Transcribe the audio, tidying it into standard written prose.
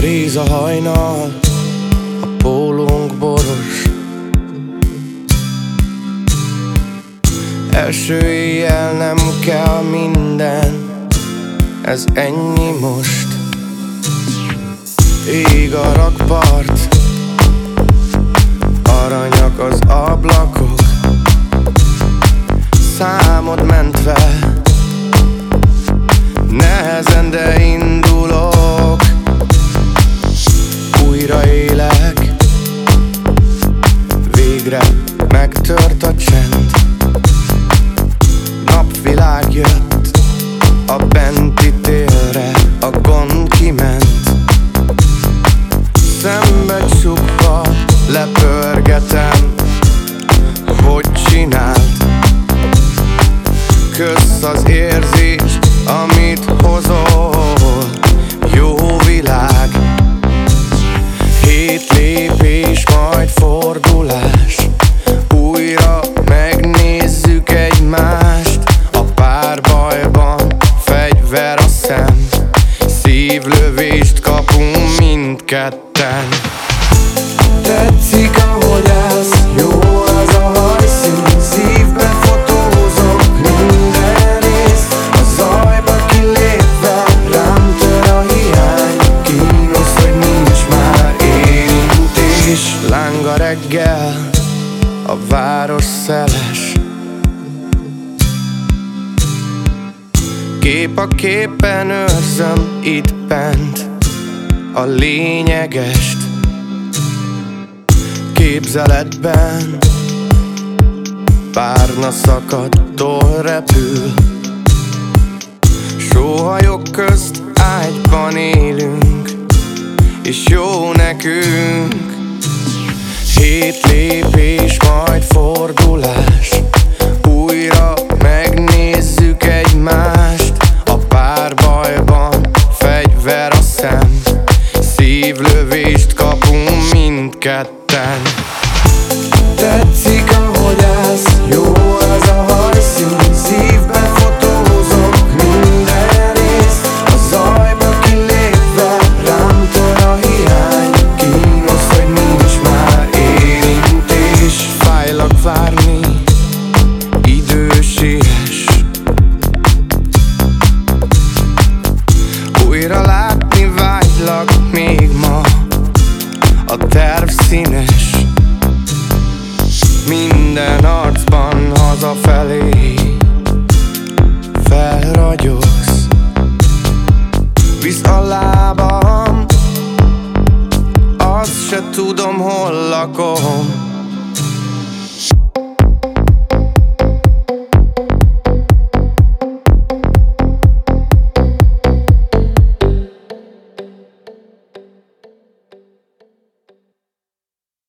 Víz a hajnal, a pólónk boros. Első éjjel nem kell minden, ez ennyi most. Ég a rakpart, aranyak az ablakok. Számod mentve, nehezen, de indulok. Újra élek, végre megtört a csend. Napvilág jött a benti térre, a gond kiment. Szembe csukva lepörgetem, hogy csináld. Kösz az érzést, amit hozol, jó világ. 7 lépés, majd fordulás, újra megnézzük egymást. A párbajban fegyver a szem, szívlövést kapunk mindketten. Tetszik, ahogy állsz, jó az a hajszín, szívbe fotózok minden részt. A zajba kilépve rám tör a hiány, kínos, hogy nincs már érintés. Láng a reggel, a város szeles, kép a képen őrzöm itt bent a lényegest. Képzeletben párna szakadtól repül, sóhajok közt ágyban élünk, és jó nekünk. 7 lépés, majd fordulás, újra megnézzük egymást. A párbajban fegyver a szem, szívlövést kapunk mindketten. Tetszik, ahogy állsz, jó az a hajszín, szívbe fotózok minden részt. A zajba kilépve rám tör a hiány, kínos, hogy nincs már érintés. Fájlak várni, idő siess, újra látni vágylak még ma. A terv színes, minden arcban hazafelé felragyogsz. Visz a lábam, azt se tudom, hol lakom.